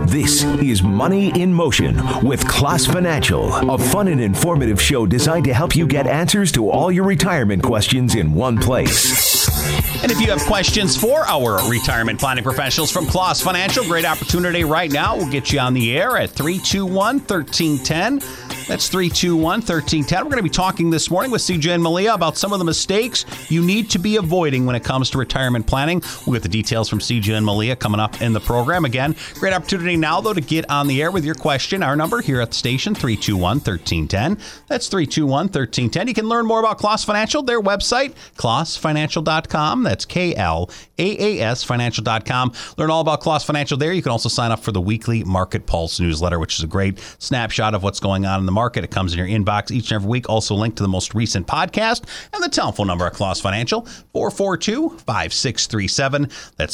This is Money in Motion with Class Financial, a fun and informative show designed to help you get answers to all your retirement questions in one place. And if you have questions for our retirement planning professionals from Class Financial, great opportunity right now. We'll get you on the air at 321-1310. That's 321-1310. We're going to be talking this morning with CJ and Malia about some of the mistakes you need to be avoiding when it comes to retirement planning. We'll get the details from CJ and Malia coming up in the program. Again, great opportunity now, though, to get on the air with your question. Our number here at the station, 321-1310. That's 321-1310. You can learn more about Class Financial, their website, classfinancial.com. That's KLAAS financial.com. Learn all about Class Financial there. You can also sign up for the weekly Market Pulse newsletter, which is a great snapshot of what's going on in the market. It comes in your inbox each and every week. Also linked to the most recent podcast and the telephone number at Class Financial, 442-5637. That's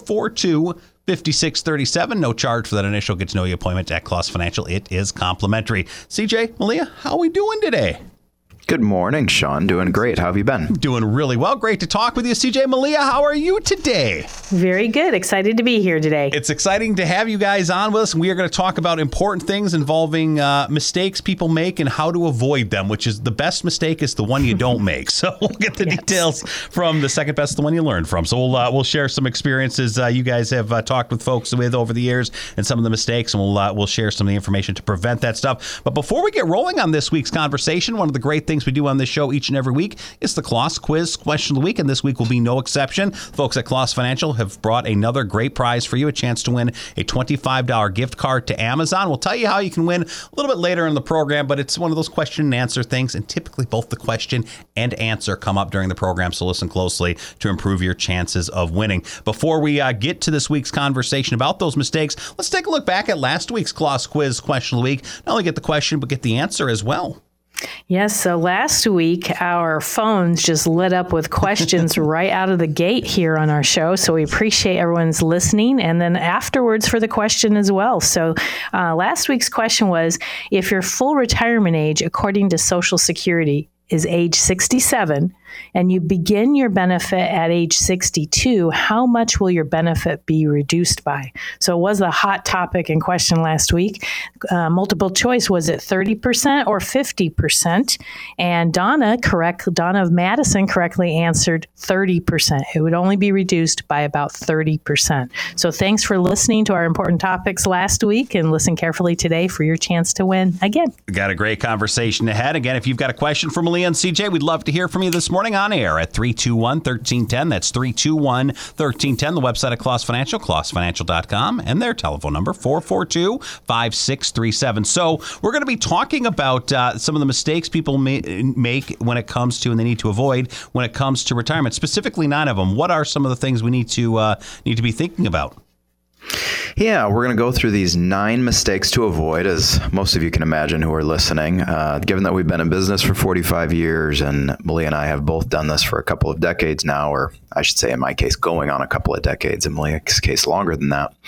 442-5637. No charge for that initial get-to-know-you appointment at Class Financial. It is complimentary. CJ, Malia, how are we doing today? Good morning, Sean. Doing great. How have you been? Doing really well. Great to talk with you, CJ. Malia, how are you today? Very good. Excited to be here today. It's exciting to have you guys on with us. We are going to talk about important things involving mistakes people make and how to avoid them, which is the best mistake is the one you don't make. So we'll get the details from the second best, the one you learned from. So we'll share some experiences you guys have talked with folks with over the years and some of the mistakes, and we'll share some of the information to prevent that stuff. But before we get rolling on this week's conversation, one of the great things we do on this show each and every week is the Class Quiz Question of the Week, and this week will be no exception. Folks at Class Financial have brought another great prize for you, a chance to win a $25 gift card to Amazon. We'll tell you how you can win a little bit later in the program, but it's one of those question and answer things, and typically both the question and answer come up during the program, so listen closely to improve your chances of winning. Before we get to this week's conversation about those mistakes, let's take a look back at last week's Class Quiz Question of the Week. Not only get the question, but get the answer as well. Yes, so last week, our phones just lit up with questions right out of the gate here on our show. So we appreciate everyone's listening, and then afterwards for the question as well. So last week's question was, if your full retirement age, according to Social Security, is age 67, and you begin your benefit at age 62, how much will your benefit be reduced by? So it was a hot topic and question last week. Multiple choice, was it 30% or 50%? And Donna of Madison correctly answered 30%. It would only be reduced by about 30%. So thanks for listening to our important topics last week, and listen carefully today for your chance to win again. We got a great conversation ahead. Again, if you've got a question for Malia and CJ, we'd love to hear from you this morning on air at 321-1310. That's 321-1310. The website of Class Financial, classfinancial.com, and their telephone number, 442-5637. So we're going to be talking about some of the mistakes people make when it comes to, and they need to avoid when it comes to retirement, specifically 9 of them. What are some of the things we need to be thinking about? Yeah, we're going to go through these 9 mistakes to avoid, as most of you can imagine who are listening. Given that we've been in business for 45 years, and Malia and I have both done this for a couple of decades now, or I should say in my case, going on a couple of decades, in Malia's case, longer than that.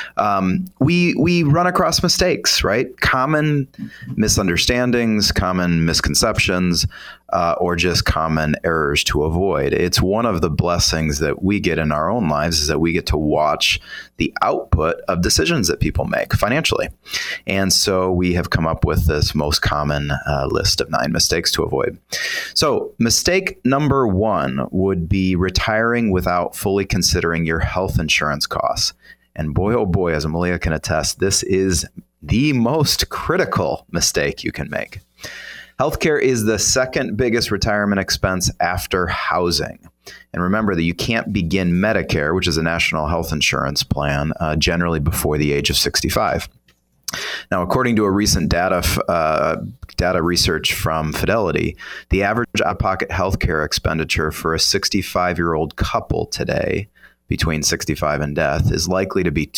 We run across mistakes, right? Common misunderstandings, common misconceptions, or just common errors to avoid. It's one of the blessings that we get in our own lives is that we get to watch the output of decisions that people make financially. And so we have come up with this most common list of 9 mistakes to avoid. So mistake number 1 would be retiring without fully considering your health insurance costs. And boy, oh boy, as Malia can attest, this is the most critical mistake you can make. Healthcare is the second biggest retirement expense after housing. And remember that you can't begin Medicare, which is a national health insurance plan, generally before the age of 65. Now, according to a recent data research from Fidelity, the average out-of-pocket healthcare expenditure for a 65-year-old couple today, between 65 and death, is likely to be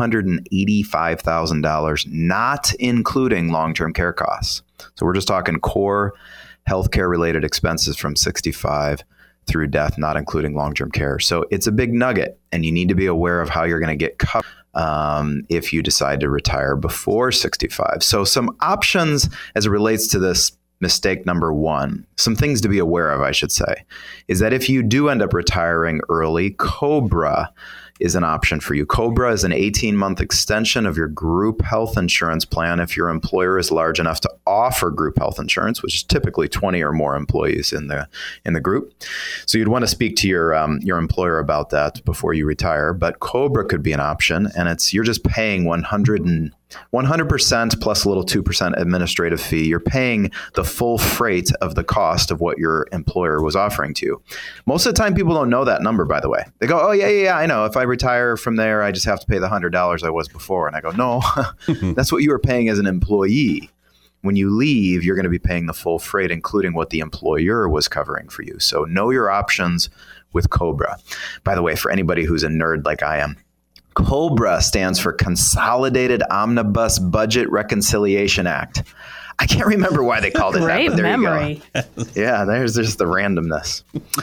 $285,000, not including long-term care costs. So we're just talking core healthcare related expenses from 65 through death, not including long-term care. So it's a big nugget, and you need to be aware of how you're going to get covered if you decide to retire before 65. So some options as it relates to this mistake number 1, some things to be aware of, I should say, is that if you do end up retiring early, COBRA is an option for you. COBRA is an 18-month extension of your group health insurance plan if your employer is large enough to offer group health insurance, which is typically 20 or more employees in the group. So you'd want to speak to your employer about that before you retire. But COBRA could be an option, and you're just paying 100% plus a little 2% administrative fee. You're paying the full freight of the cost of what your employer was offering to you. Most of the time, people don't know that number, by the way. They go, oh, yeah, I know. If I retire from there, I just have to pay the $100 I was before. And I go, no, that's what you were paying as an employee. When you leave, you're going to be paying the full freight, including what the employer was covering for you. So know your options with COBRA. By the way, for anybody who's a nerd like I am, COBRA stands for Consolidated Omnibus Budget Reconciliation Act. I can't remember why they called it Great that, but there memory. you go. Yeah, there's just the randomness.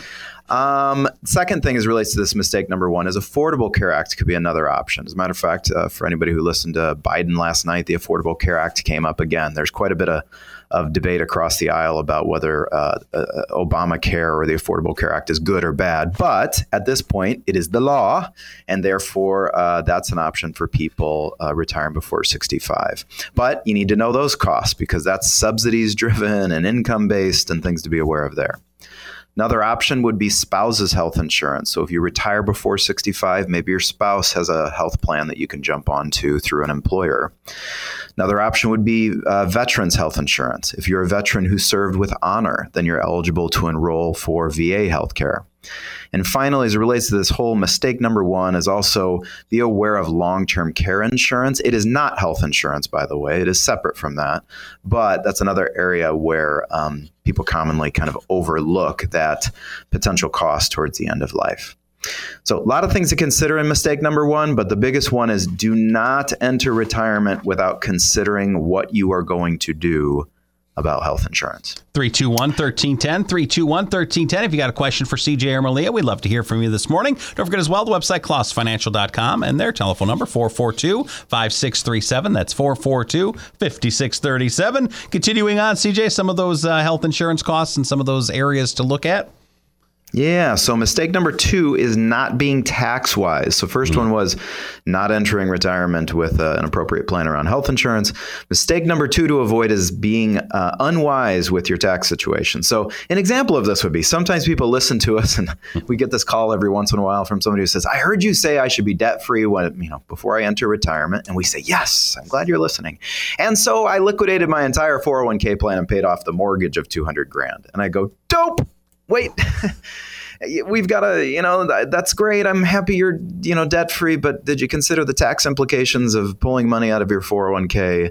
Second thing is relates to this mistake number one is Affordable Care Act could be another option. As a matter of fact, for anybody who listened to Biden last night, the Affordable Care Act came up again. There's quite a bit of debate across the aisle about whether Obamacare or the Affordable Care Act is good or bad. But at this point, it is the law. And therefore, that's an option for people retiring before 65. But you need to know those costs because that's subsidies driven and income based and things to be aware of there. Another option would be spouse's health insurance. So if you retire before 65, maybe your spouse has a health plan that you can jump onto through an employer. Another option would be veterans health insurance. If you're a veteran who served with honor, then you're eligible to enroll for VA healthcare. And finally, as it relates to this whole mistake number one is also be aware of long-term care insurance. It is not health insurance, by the way. It is separate from that. But that's another area where people commonly kind of overlook that potential cost towards the end of life. So a lot of things to consider in mistake number one, but the biggest one is do not enter retirement without considering what you are going to do about health insurance. 321-1310, 321-1310. If you got a question for CJ or Malia, we'd love to hear from you this morning. Don't forget as well, the website, ClossFinancial.com, and their telephone number, 442-5637. That's 442-5637. Continuing on, CJ, some of those health insurance costs and some of those areas to look at. Yeah. So mistake number two is not being tax wise. So first one was not entering retirement with an appropriate plan around health insurance. Mistake number two to avoid is being unwise with your tax situation. So an example of this would be sometimes people listen to us and we get this call every once in a while from somebody who says, I heard you say I should be debt free before I enter retirement. And we say, yes, I'm glad you're listening. And so I liquidated my entire 401k plan and paid off the mortgage of $200,000. And I go, dope. Wait, we've got that's great. I'm happy you're, debt free. But did you consider the tax implications of pulling money out of your 401k?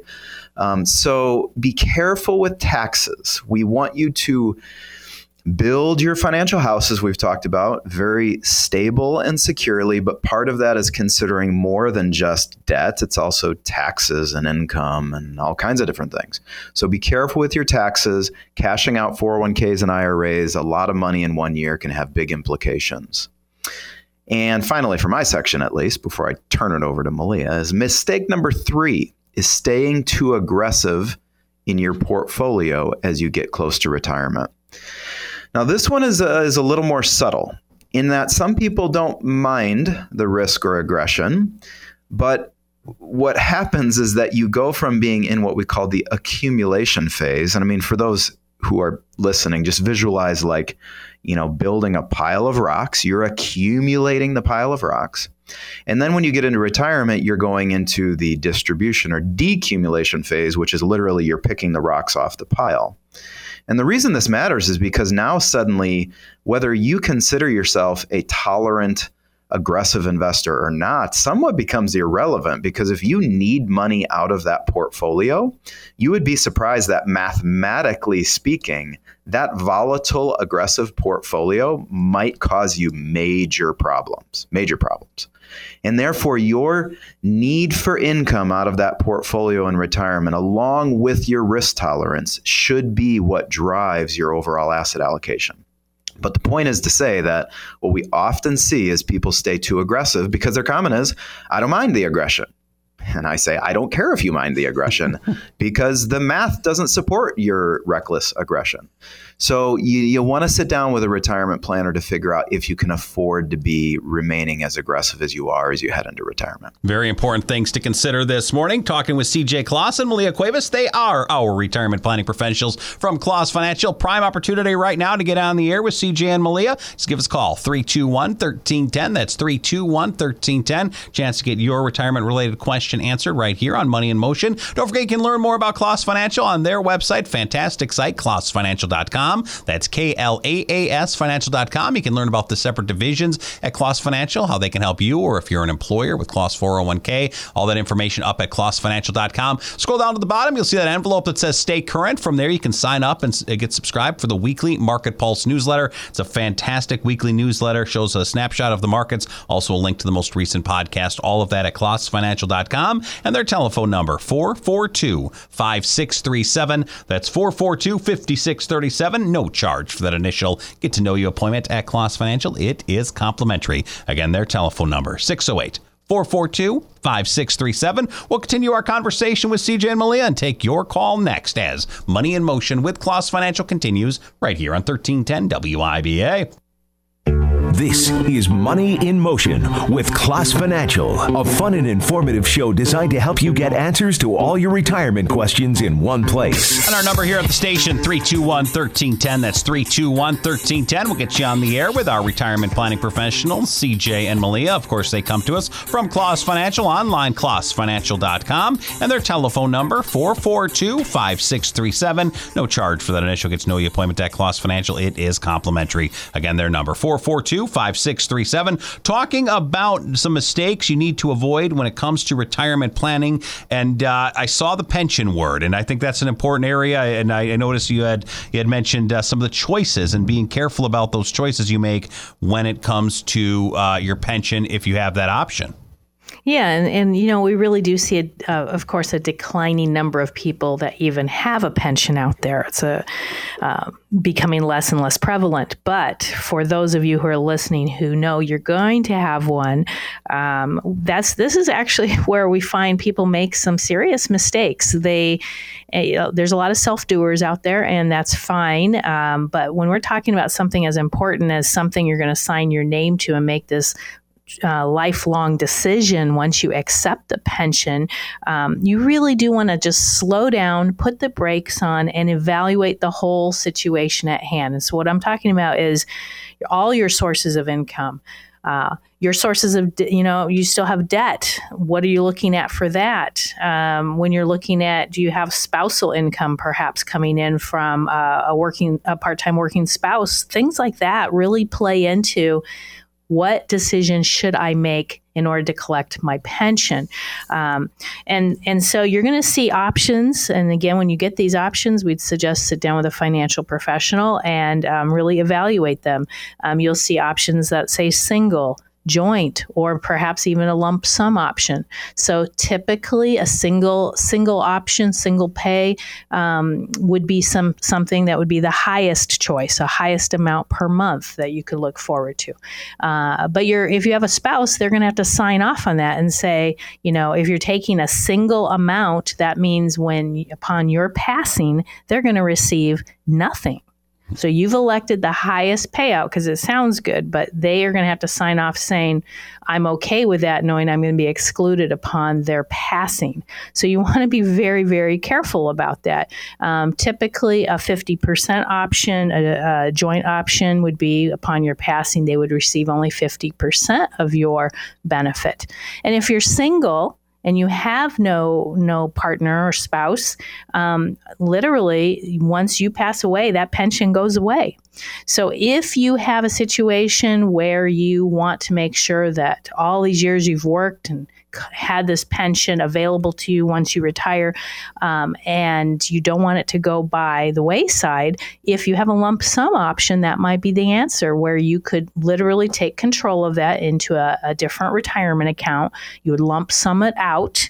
So be careful with taxes. We want you to build your financial house, as we've talked about, very stable and securely. But part of that is considering more than just debt. It's also taxes and income and all kinds of different things. So be careful with your taxes. Cashing out 401ks and IRAs, a lot of money in 1 year can have big implications. And finally, for my section, at least, before I turn it over to Malia, is mistake number 3 is staying too aggressive in your portfolio as you get close to retirement. Now, this one is a little more subtle in that some people don't mind the risk or aggression, but what happens is that you go from being in what we call the accumulation phase. And I mean, for those who are listening, just visualize building a pile of rocks. You're accumulating the pile of rocks. And then when you get into retirement, you're going into the distribution or decumulation phase, which is literally you're picking the rocks off the pile. And the reason this matters is because now suddenly, whether you consider yourself a tolerant, aggressive investor or not, somewhat becomes irrelevant, because if you need money out of that portfolio, you would be surprised that mathematically speaking, that volatile, aggressive portfolio might cause you major problems. And therefore, your need for income out of that portfolio in retirement, along with your risk tolerance, should be what drives your overall asset allocation. But the point is to say that what we often see is people stay too aggressive because their comment is, I don't mind the aggression. And I say, I don't care if you mind the aggression because the math doesn't support your reckless aggression. So you want to sit down with a retirement planner to figure out if you can afford to be remaining as aggressive as you are as you head into retirement. Very important things to consider this morning. Talking with CJ Kloss and Malia Cuevas. They are our retirement planning professionals from Kloss Financial. Prime opportunity right now to get on the air with CJ and Malia. Just give us a call, 321-1310. That's 321-1310. Chance to get your retirement-related question answered right here on Money in Motion. Don't forget you can learn more about Kloss Financial on their website. Fantastic site, klossfinancial.com. That's KLAAS financial.com. You can learn about the separate divisions at Kloss Financial, how they can help you, or if you're an employer with Kloss 401k. All that information up at klossfinancial.com. Scroll down to the bottom. You'll see that envelope that says Stay Current. From there, you can sign up and get subscribed for the weekly Market Pulse newsletter. It's a fantastic weekly newsletter. Shows a snapshot of the markets. Also a link to the most recent podcast. All of that at klossfinancial.com. And their telephone number, 442-5637. That's 442-5637. No charge for that initial get to know you appointment at Kloss Financial. It is complimentary. Again, their telephone number, 608-442-5637. We'll continue our conversation with CJ and Malia and take your call next as Money in Motion with Kloss Financial continues right here on 1310 WIBA. This is Money in Motion with Kloss Financial, a fun and informative show designed to help you get answers to all your retirement questions in one place. And our number here at the station, 321-1310. That's 321-1310. We'll get you on the air with our retirement planning professionals, CJ and Malia. Of course, they come to us from Kloss Financial, online, klossfinancial.com. And their telephone number, 442-5637. No charge for that initial get to know you appointment at Kloss Financial. It is complimentary. Again, their number, 442-5637. Talking about some mistakes you need to avoid when it comes to retirement planning. And I saw the pension word, and I think that's an important area. And I noticed you had mentioned some of the choices and being careful about those choices you make when it comes to your pension if you have that option. Yeah, and you know, we really do see, of course, a declining number of people that even have a pension out there. It's becoming less and less prevalent. But for those of you who are listening who know you're going to have one, this is actually where we find people make some serious mistakes. There's a lot of self-doers out there, and that's fine. But when we're talking about something as important as something you're going to sign your name to and make this lifelong decision once you accept the pension, you really do want to just slow down, put the brakes on, and evaluate the whole situation at hand. And so what I'm talking about is all your sources of income, your sources of, you still have debt. What are you looking at for that? When you're looking at, do you have spousal income perhaps coming in from a part-time working spouse? Things like that really play into what decision should I make in order to collect my pension? And so you're going to see options. And again, when you get these options, we'd suggest sit down with a financial professional and really evaluate them. You'll see options that say single, joint, or perhaps even a lump sum option. So typically a single option, single pay would be something that would be the highest choice, a highest amount per month that you could look forward to. But if you have a spouse, they're going to have to sign off on that and say, if you're taking a single amount, that means upon your passing, they're going to receive nothing. So you've elected the highest payout because it sounds good, but they are going to have to sign off saying, I'm okay with that, knowing I'm going to be excluded upon their passing. So you want to be very, very careful about that. Typically, a 50% option, a joint option would be upon your passing, they would receive only 50% of your benefit. And if you're single, and you have no partner or spouse, literally, once you pass away, that pension goes away. So if you have a situation where you want to make sure that all these years you've worked and had this pension available to you once you retire, and you don't want it to go by the wayside, if you have a lump sum option, that might be the answer, where you could literally take control of that into a different retirement account. You would lump sum it out,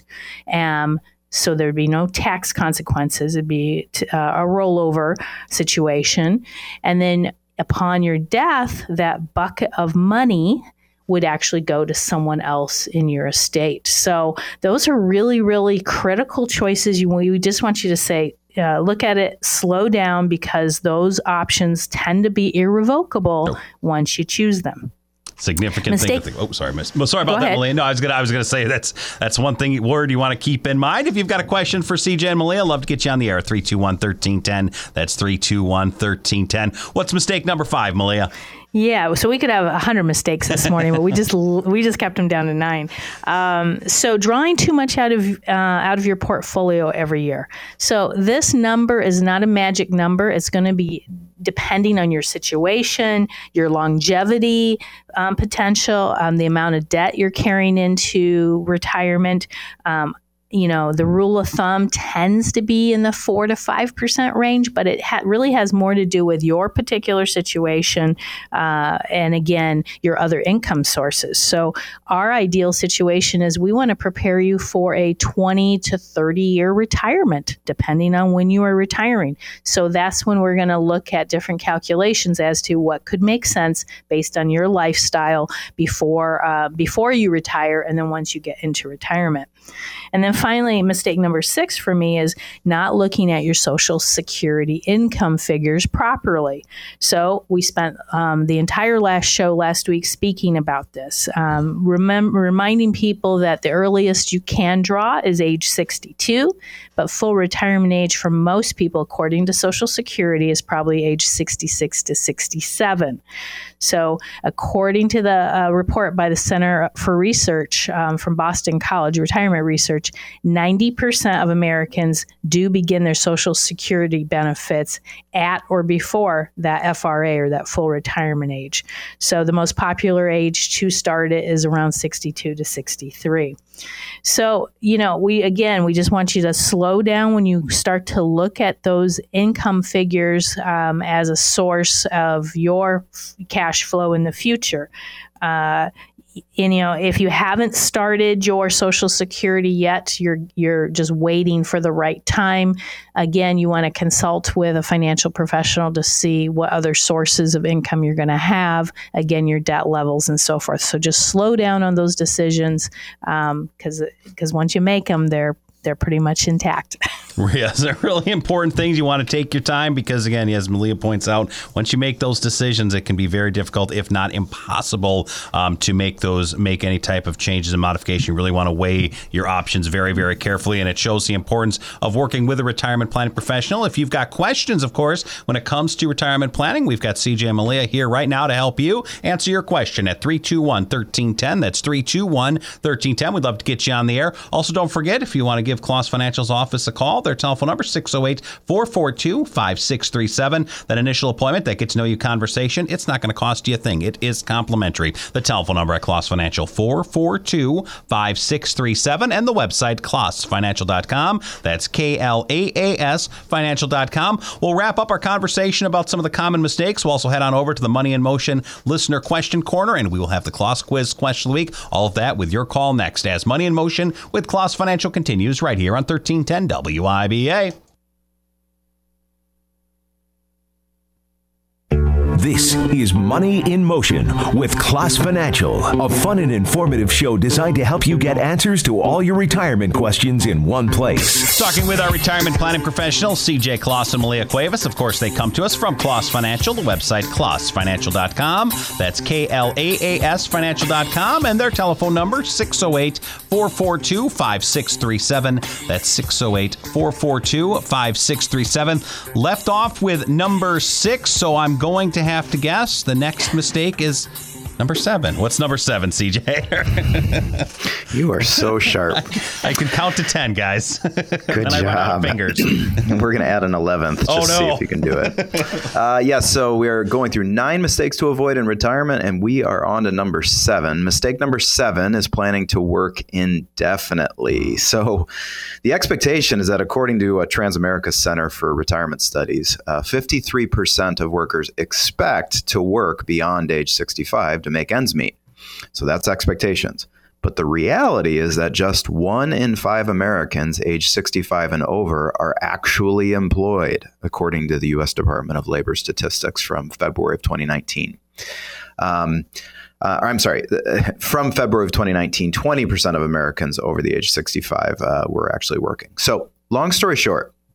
so there'd be no tax consequences. It'd be a rollover situation. And then upon your death, that bucket of money would actually go to someone else in your estate. So those are really, really critical choices. We just want you to say, look at it, slow down, because those options tend to be irrevocable once you choose them. Significant thing to think. Oh, sorry, miss. Well, sorry about that, Malia. No, I was gonna say that's one word you want to keep in mind. If you've got a question for CJ and Malia, I'd love to get you on the air. 321-1310. That's 321-1310. What's mistake number 5, Malia? Yeah, so we could have 100 mistakes this morning, but we just kept them down to 9. So drawing too much out of your portfolio every year. So this number is not a magic number. It's going to be depending on your situation, your longevity potential, the amount of debt you're carrying into retirement. The rule of thumb tends to be in the 4 to 5% range, but it really has more to do with your particular situation and, again, your other income sources. So our ideal situation is we want to prepare you for a 20 to 30-year retirement, depending on when you are retiring. So that's when we're going to look at different calculations as to what could make sense based on your lifestyle before you retire and then once you get into retirement. And then finally, mistake number 6 for me is not looking at your Social Security income figures properly. So we spent the entire last week speaking about this, reminding people that the earliest you can draw is age 62, but full retirement age for most people, according to Social Security, is probably age 66 to 67. So according to the report by the Center for Research from Boston College, retirement research, 90% of Americans do begin their Social Security benefits at or before that FRA, or that full retirement age. So the most popular age to start it is around 62 to 63. So, we just want you to slow down when you start to look at those income figures as a source of your cash flow in the future. If you haven't started your Social Security yet, you're just waiting for the right time. Again, you want to consult with a financial professional to see what other sources of income you're going to have, again, your debt levels and so forth. So just slow down on those decisions because once you make them, they're pretty much intact. Yes, they're really important things. You want to take your time because, again, as Malia points out, once you make those decisions, it can be very difficult, if not impossible, to make any type of changes and modification. You really want to weigh your options very, very carefully, and it shows the importance of working with a retirement planning professional. If you've got questions, of course, when it comes to retirement planning, we've got CJ and Malia here right now to help you answer your question at 321-1310. That's 321-1310. We'd love to get you on the air. Also, don't forget, if you want to give Kloss Financial's office a call, their telephone number 608-442-5637. That initial appointment, that get to know you conversation, it's not going to cost you a thing. It is complimentary. The telephone number at Kloss Financial, 442-5637, and the website klossfinancial.com. That's KLAAS financial.com. We'll wrap up our conversation about some of the common mistakes. We'll also head on over to the Money in Motion listener question corner, and we will have the Kloss quiz question of the week. All of that with your call next as Money in Motion with Kloss Financial continues right here on 1310 WIBA. This is Money in Motion with Kloss Financial, a fun and informative show designed to help you get answers to all your retirement questions in one place. Talking with our retirement planning professionals, CJ Kloss and Malia Cuevas. Of course, they come to us from Kloss Financial, the website klossfinancial.com. That's KLAAS financial.com, and their telephone number, 608-442-5637. That's 608-442-5637. Left off with number 6, so I'm going to have to guess. The next mistake is number 7. What's number 7, CJ? You are so sharp. I can count to 10, guys. Good job. Fingers. We're going to add an 11th just to see if you can do it. So we're going through 9 mistakes to avoid in retirement, and we are on to number 7. Mistake number 7 is planning to work indefinitely. So the expectation is that, according to Transamerica Center for Retirement Studies, 53% of workers expect to work beyond age 65 to make ends meet. So that's expectations. But the reality is that just 1 in 5 Americans age 65 and over are actually employed, according to the U.S. Department of Labor statistics from February of 2019. From February of 2019, 20% of Americans over the age 65 were actually working. So long story short,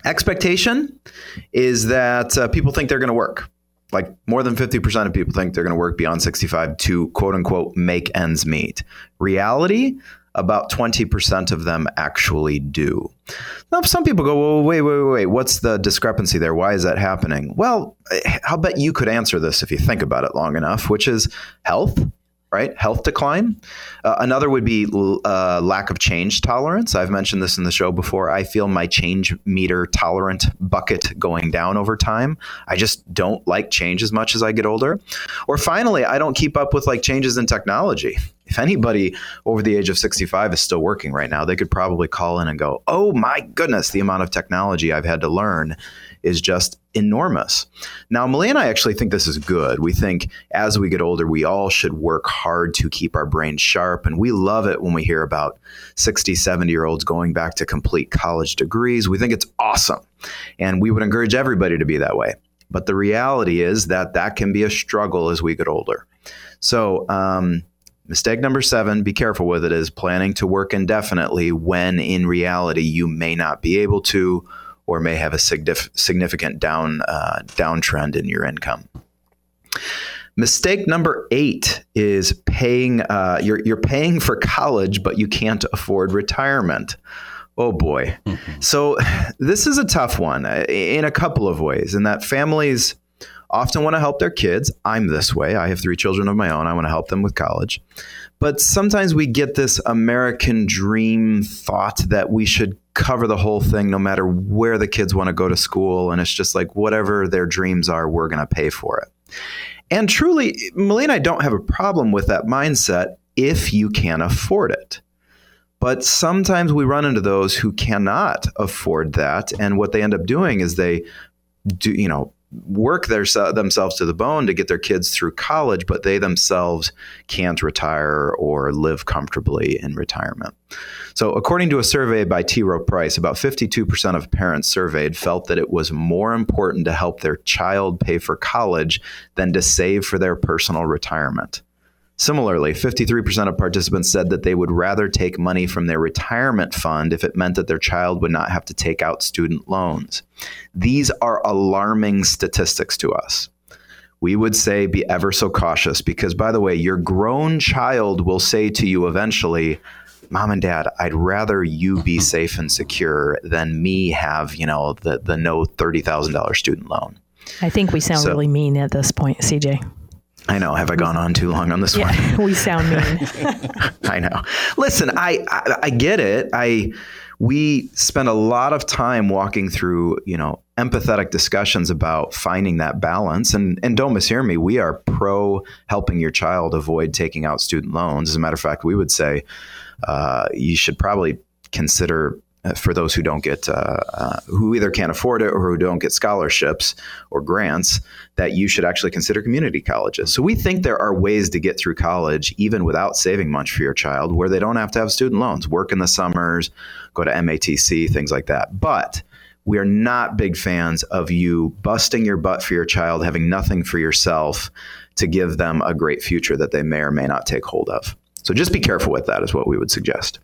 Expectation is that people think they're going to work. Like more than 50% of people think they're going to work beyond 65 to quote unquote make ends meet. Reality, about 20% of them actually do. Now, some people go, well, wait. What's the discrepancy there? Why is that happening? Well, I'll bet you could answer this if you think about it long enough, which is health. Right? Health decline. Another would be lack of change tolerance. I've mentioned this in the show before. I feel my change meter tolerant bucket going down over time. I just don't like change as much as I get older. Or finally, I don't keep up with like changes in technology. If anybody over the age of 65 is still working right now, they could probably call in and go, oh my goodness, the amount of technology I've had to learn is just enormous. Now, Malia and I actually think this is good. We think as we get older, we all should work hard to keep our brains sharp. And we love it when we hear about 60, 70-year-olds going back to complete college degrees. We think it's awesome. And we would encourage everybody to be that way. But the reality is that that can be a struggle as we get older. So, mistake number 7, be careful with it, is planning to work indefinitely when in reality you may not be able to or may have a significant downtrend in your income. Mistake number 8 is paying. You're paying for college, but you can't afford retirement. Oh boy. Mm-hmm. So this is a tough one in a couple of ways, in that families often want to help their kids. I'm this way. I have 3 children of my own. I want to help them with college. But sometimes we get this American dream thought that we should cover the whole thing no matter where the kids want to go to school. And it's just like whatever their dreams are, we're going to pay for it. And truly, Malia and I don't have a problem with that mindset if you can afford it. But sometimes we run into those who cannot afford that. And what they end up doing is they do, work themselves to the bone to get their kids through college, but they themselves can't retire or live comfortably in retirement. So according to a survey by T. Rowe Price, about 52% of parents surveyed felt that it was more important to help their child pay for college than to save for their personal retirement. Similarly, 53% of participants said that they would rather take money from their retirement fund if it meant that their child would not have to take out student loans. These are alarming statistics to us. We would say be ever so cautious because, by the way, your grown child will say to you eventually, Mom and Dad, I'd rather you be safe and secure than me have, the no $30,000 student loan. I think we sound really mean at this point, CJ. I know. Have I gone on too long on this one? We sound mean. I know. Listen, I get it. We spend a lot of time walking through, empathetic discussions about finding that balance. And don't mishear me. We are pro helping your child avoid taking out student loans. As a matter of fact, we would say you should probably consider, for those who don't get, who either can't afford it or who don't get scholarships or grants, that you should actually consider community colleges. So we think there are ways to get through college even without saving much for your child, where they don't have to have student loans, work in the summers, go to MATC, things like that. But we are not big fans of you busting your butt for your child, having nothing for yourself to give them a great future that they may or may not take hold of. So just be careful with that is what we would suggest.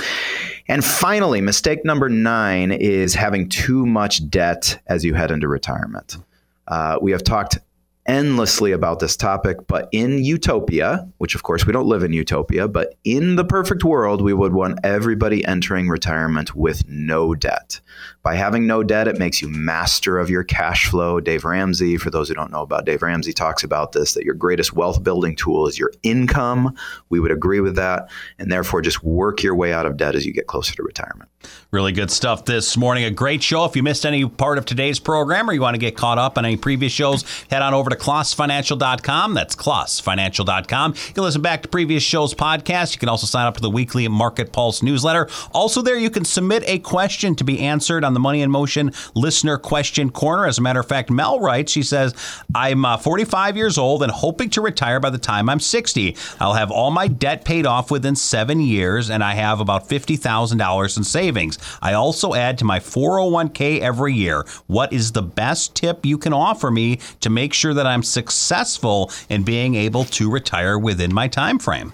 And finally, mistake number 9 is having too much debt as you head into retirement. We have talked endlessly about this topic, but in utopia, which of course we don't live in utopia, but in the perfect world, we would want everybody entering retirement with no debt. By having no debt, it makes you master of your cash flow. Dave Ramsey, for those who don't know about Dave Ramsey, talks about this, that your greatest wealth building tool is your income. We would agree with that. And therefore, just work your way out of debt as you get closer to retirement. Really good stuff this morning. A great show. If you missed any part of today's program or you want to get caught up on any previous shows, head on over to klossfinancial.com. That's klossfinancial.com. You can listen back to previous shows' podcasts. You can also sign up for the weekly Market Pulse newsletter. Also there, you can submit a question to be answered on the Money in Motion Listener Question Corner. As a matter of fact, Mel writes, she says, I'm 45 years old and hoping to retire by the time I'm 60. I'll have all my debt paid off within 7 years, and I have about $50,000 in savings. I also add to my 401k every year. What is the best tip you can offer me to make sure that I'm successful in being able to retire within my time frame?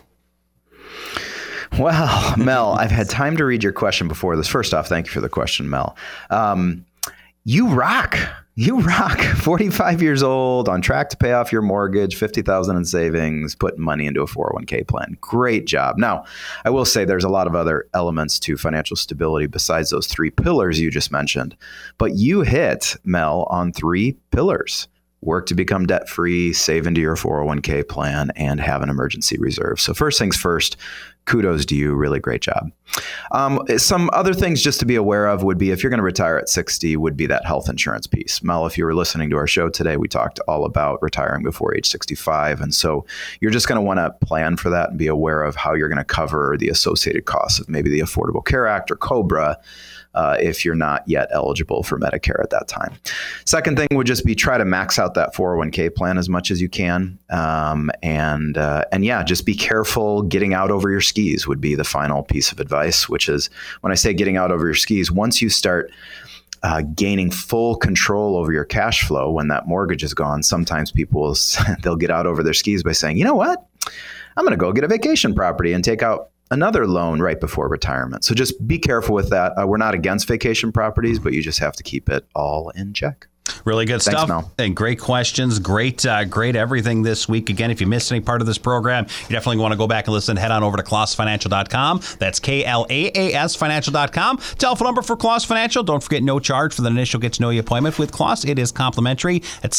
Well, Mel, I've had time to read your question before this. First off, thank you for the question, Mel. You rock. You rock. 45 years old, on track to pay off your mortgage, $50,000 in savings, putting money into a 401k plan. Great job. Now, I will say there's a lot of other elements to financial stability besides those 3 pillars you just mentioned. But you hit, Mel, on 3 pillars. Work to become debt-free, save into your 401k plan, and have an emergency reserve. So first things first, kudos to you. Really great job. Some other things just to be aware of would be if you're going to retire at 60 would be that health insurance piece. Mel, if you were listening to our show today, we talked all about retiring before age 65. And so you're just going to want to plan for that and be aware of how you're going to cover the associated costs of maybe the Affordable Care Act or COBRA if you're not yet eligible for Medicare at that time. Second thing would just be try to max out that 401k plan as much as you can. And yeah, just be careful getting out over your skis would be the final piece of advice, which is when I say getting out over your skis, once you start gaining full control over your cash flow when that mortgage is gone, sometimes people they'll get out over their skis by saying, you know what, I'm going to go get a vacation property and take out another loan right before retirement. So just be careful with that. We're not against vacation properties, but you just have to keep it all in check. Really good Thanks, stuff. Mel. And great questions. Great everything this week. Again, if you missed any part of this program, you definitely want to go back and listen. Head on over to klaasfinancial.com. That's KLAAS financial.com. Telephone number for Klaas Financial. Don't forget, no charge for the initial get to know you appointment with Klaas. It is complimentary at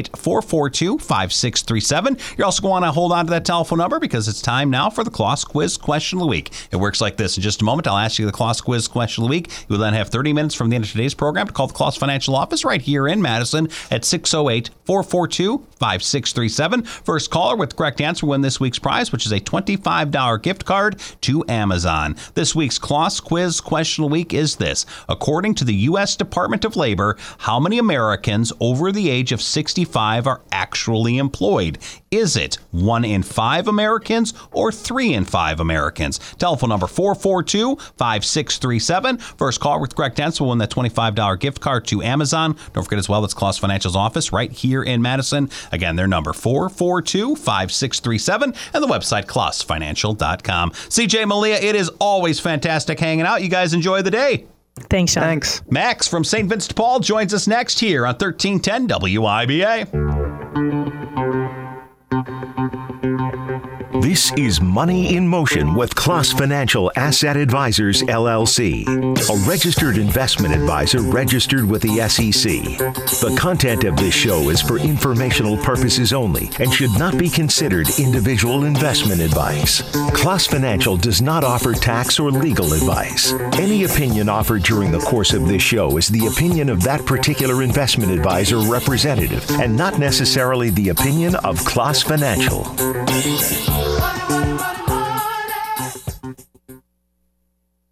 608-442-5637. You're also going to hold on to that telephone number because it's time now for the Klaas Quiz Question of the Week. It works like this. In just a moment, I'll ask you the Klaas Quiz Question of the Week. You will then have 30 minutes from the end of today's program to call the Klaas Financial office right here in Madison at 608-442-5637. First caller with the correct answer win this week's prize, which is a $25 gift card to Amazon. This week's Klaas Quiz Question of the Week is this. According to the U.S. Department of Labor, how many Americans over the age of 65 are actually employed? Is it 1 in 5 Americans or 3 in 5 Americans? Telephone number 442-5637. First caller with the correct answer will win that $25 gift card to Amazon. Don't forget as well, that's Klaas Financial's office right here in Madison. Again, their number 442-5637 and the website klaasfinancial.com. CJ, Malia, it is always fantastic hanging out. You guys enjoy the day. Thanks, Sean. Thanks. Max from St. Vincent de Paul joins us next here on 1310 WIBA. This is Money in Motion with Klaas Financial Asset Advisors, LLC, a registered investment advisor registered with the SEC. The content of this show is for informational purposes only and should not be considered individual investment advice. Klaas Financial does not offer tax or legal advice. Any opinion offered during the course of this show is the opinion of that particular investment advisor representative and not necessarily the opinion of Klaas Financial.